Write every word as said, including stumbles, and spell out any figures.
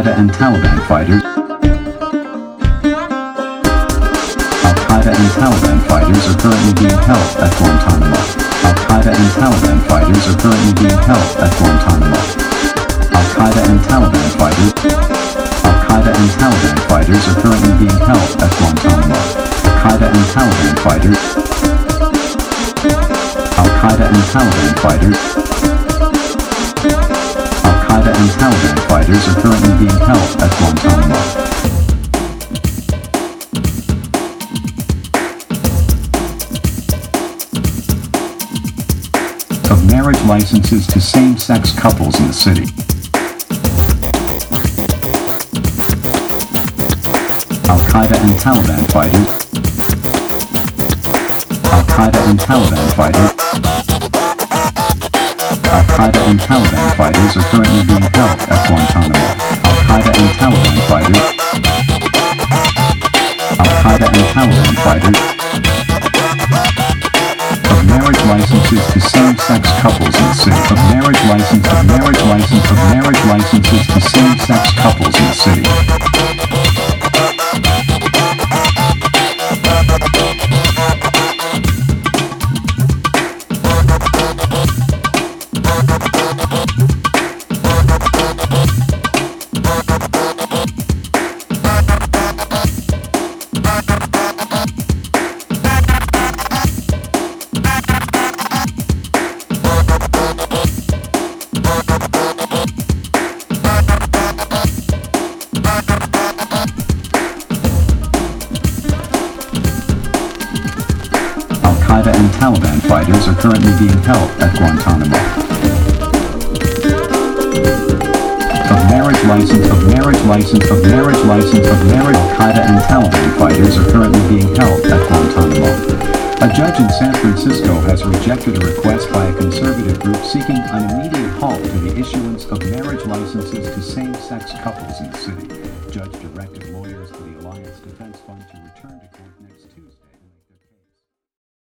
Al-Qaeda and Taliban fighters. Al-Qaeda and Taliban fighters are currently being held at Guantanamo. Al-Qaeda and Taliban fighters are currently being held at Guantanamo. Al-Qaeda and Taliban fighters. Al-Qaeda and Taliban fighters are currently being held at Guantanamo. Al-Qaeda and Taliban fighters. Al-Qaeda and Taliban fighters. Al-Qaeda and Taliban fighters are currently being held at Guantanamo. Of marriage licenses to same-sex couples in the city. Al-Qaeda and Taliban fighters. Al-Qaeda and Taliban fighters. Al-Qaeda and Taliban fighters are currently being held at Guantanamo. Al-Qaeda and Taliban fighters. Al-Qaeda and Taliban fighters. Of marriage licenses to same-sex couples in the city. Of marriage license of marriage license of marriage licenses to same-sex couples in the city. Al-Qaeda and Taliban fighters are currently being held at Guantanamo. Of marriage license of marriage license of marriage license of marriage Al-Qaeda and Taliban fighters are currently being held at Guantanamo. A judge in San Francisco has rejected a request by a conservative group seeking an immediate halt to the issuance of marriage licenses to same-sex couples in the city. Judge directed lawyers for the Alliance Defense Fund to return to court next Tuesday.